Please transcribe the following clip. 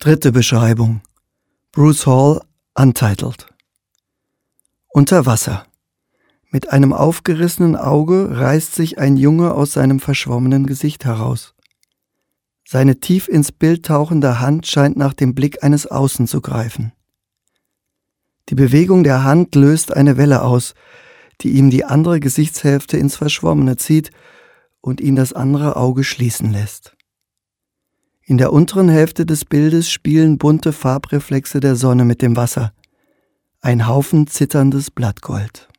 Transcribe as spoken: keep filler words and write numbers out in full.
Dritte Beschreibung. Bruce Hall, Untitled. Unter Wasser. Mit einem aufgerissenen Auge reißt sich ein Junge aus seinem verschwommenen Gesicht heraus. Seine tief ins Bild tauchende Hand scheint nach dem Blick eines Außen zu greifen. Die Bewegung der Hand löst eine Welle aus, die ihm die andere Gesichtshälfte ins Verschwommene zieht und ihn das andere Auge schließen lässt. In der unteren Hälfte des Bildes spielen bunte Farbreflexe der Sonne mit dem Wasser, ein Haufen zitterndes Blattgold.